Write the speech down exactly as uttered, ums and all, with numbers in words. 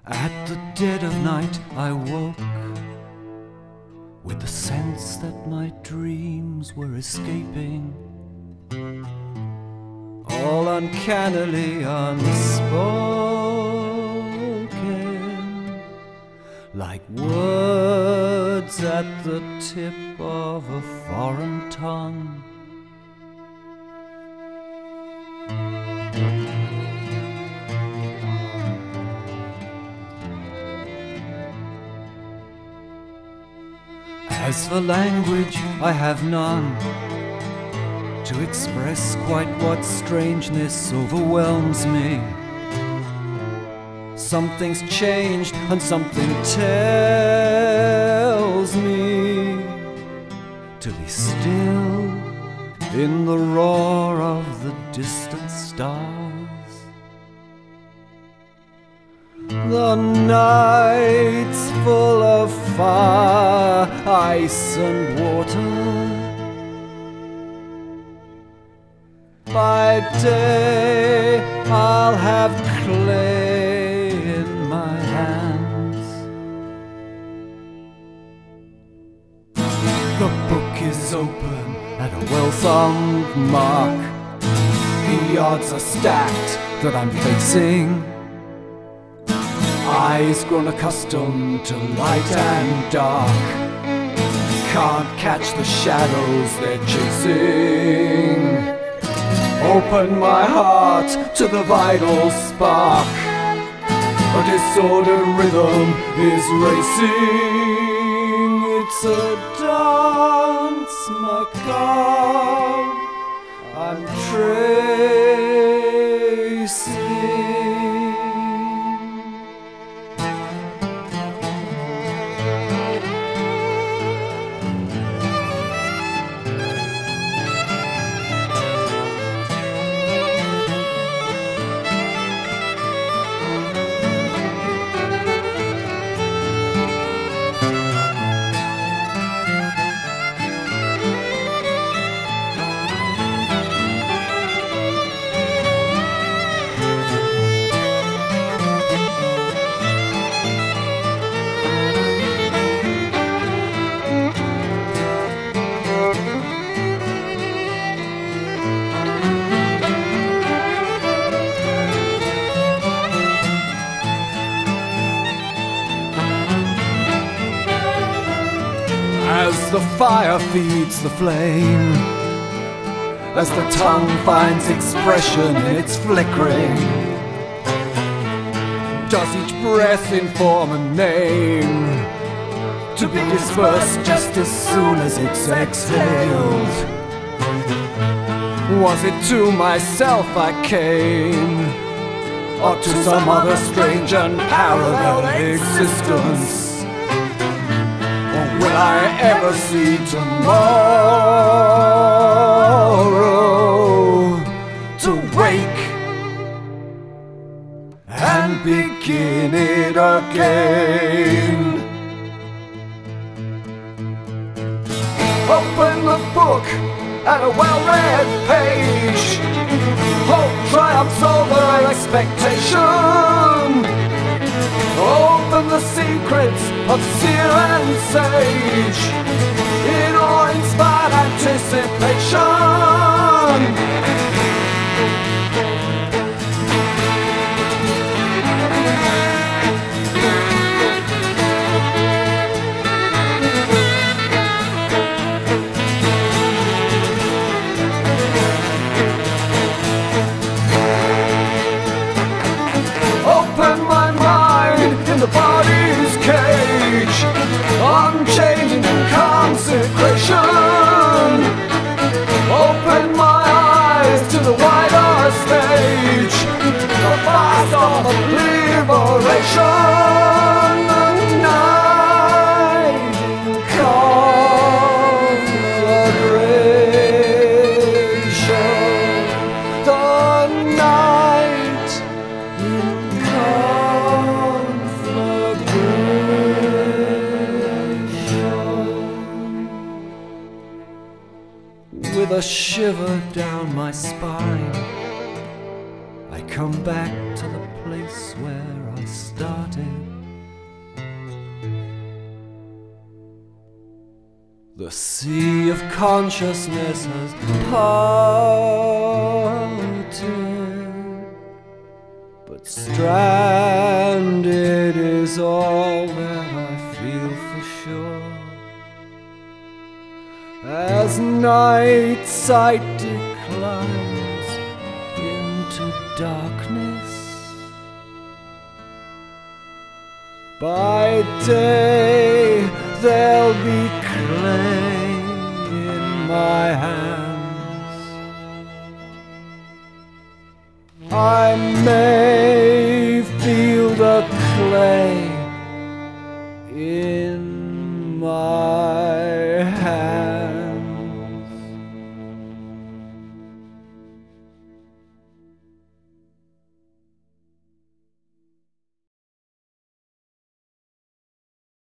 At the dead of night I woke with the sense that my dreams were escaping, all uncannily unspoken, like words at the tip of a foreign tongue. As for language, I have none to express quite what strangeness overwhelms me. Something's changed and something tells me to be still in the roar of the distant stars. The night's full of fire, ice and water. By day I'll have clay in my hands. The book is open at a well-thumbed mark. The odds are stacked that I'm facing. Eyes grown accustomed to light and dark can't catch the shadows they're chasing. Open my heart to the vital spark. A disordered rhythm is racing. It's a dance macabre I'm tracing. As the fire feeds the flame, as the tongue finds expression in its flickering, does each breath inform a name, to be dispersed just as soon as it's exhaled? Was it to myself I came, or to some other strange and parallel existence? Will I ever see tomorrow to wake and begin it again? Open the book at a well-read page. Hope triumphs over expectation. Open the secrets of seer and sage in awe-inspired anticipation. Open my mind in the body's cage, unchanging in consecration. Open my eyes to the wider stage, the fast of liberation. The night in conflagration. The night in with a shiver down my spine, I come back to the place where I started. started. The sea of consciousness has parted, but stranded is all that I feel for sure. As night sight declines into darkness, by day there'll be clay in my hands. I may feel the clay in my